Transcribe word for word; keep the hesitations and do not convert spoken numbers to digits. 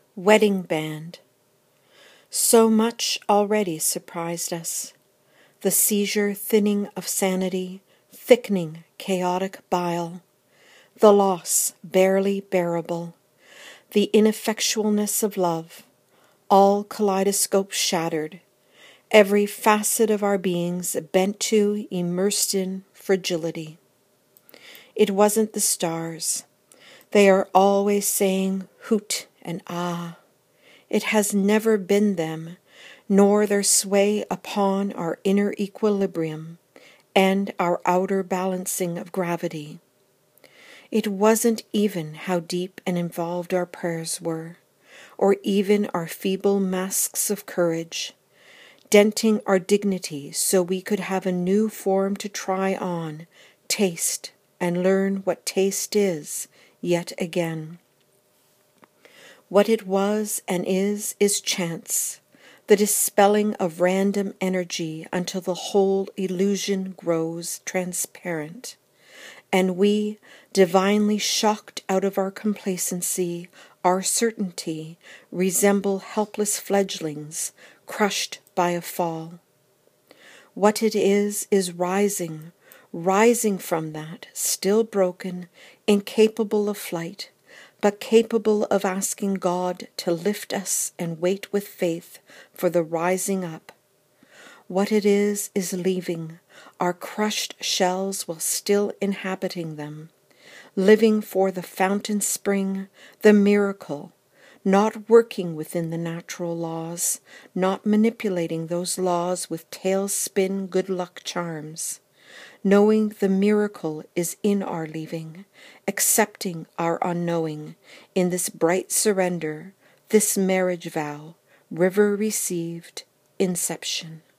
Wedding Band. So much already surprised us. The seizure thinning of sanity, thickening chaotic bile. The loss barely bearable. The ineffectualness of love. All kaleidoscopes shattered. Every facet of our beings bent to, immersed in, fragility. It wasn't the stars. They are always saying hoot and ah. It has never been them, nor their sway upon our inner equilibrium and our outer balancing of gravity. It wasn't even how deep and involved our prayers were, or even our feeble masks of courage, denting our dignity so we could have a new form to try on, taste, and learn what taste is, yet again. What it was and is, is chance, the dispelling of random energy until the whole illusion grows transparent, and we, divinely shocked out of our complacency, our certainty, resemble helpless fledglings crushed by a fall. What it is, is rising, rising from that, still broken, incapable of flight, but capable of asking God to lift us and wait with faith for the rising up. What it is, is leaving our crushed shells while still inhabiting them, living for the fountain spring, the miracle, not working within the natural laws, not manipulating those laws with tailspin good luck charms, knowing the miracle is in our leaving, accepting our unknowing, in this bright surrender, this marriage vow, river received, inception.